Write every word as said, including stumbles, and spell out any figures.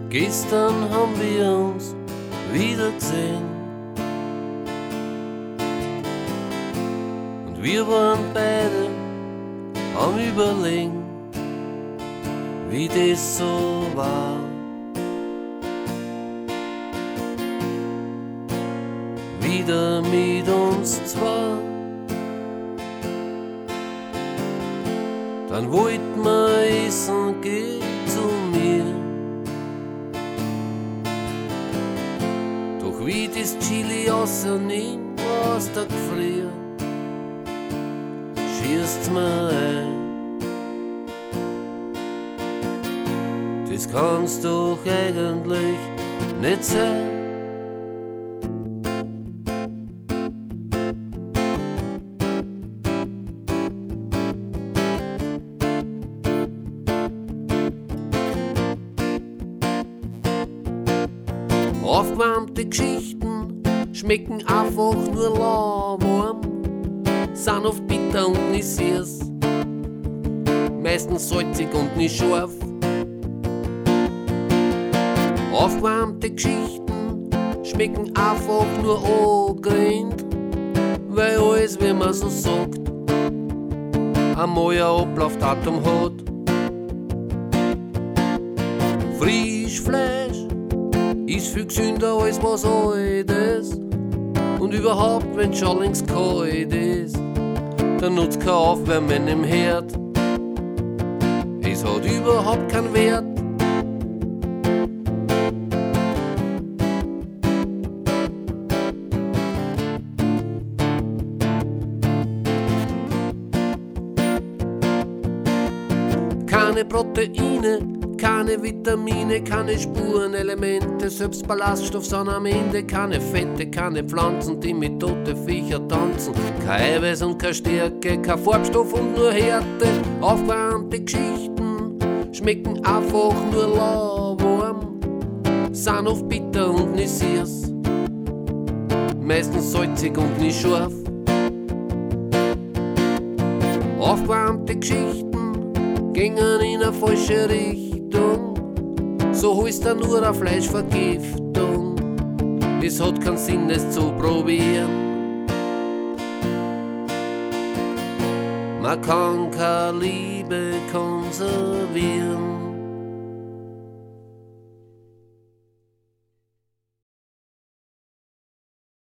Gestern haben wir uns wieder gesehen und wir waren beide am Überlegen, wie das so war. Wieder mit uns zwei, dann wollten wir essen, geh zu mir. Doch wie das Chili außernimmt, was da gefriert, schießt's mir ein. Das kann's doch eigentlich nicht sein. Aufgewärmte Geschichten schmecken einfach nur lauwarm, sind oft bitter und nicht süß, meistens salzig und nicht scharf. Aufgewärmte Geschichten schmecken einfach nur angerinnt, weil alles, wie man so sagt, einmal ein Ablaufdatum hat. Frisch Fleisch ist viel gesünder als was Altes. Und überhaupt, wenn schon längst kalt ist, dann nutzt kein Aufwärmen im Herd. Es hat überhaupt keinen Wert. Keine Proteine, keine Vitamine, keine Spurenelemente, selbst Ballaststoff sind am Ende. Keine Fette, keine Pflanzen, die mit toten Viecher tanzen. Kein Eiweiß und keine Stärke, kein Farbstoff und nur Härte. Aufgewärmte Geschichten schmecken einfach nur lauwarm, sind oft bitter und nicht süß, meistens salzig und nicht scharf. Aufgewärmte Geschichten gingen in eine falsche Richtung, so heißt da nur eine Fleischvergiftung. Es hat keinen Sinn, es zu probieren. Man kann keine Liebe konservieren.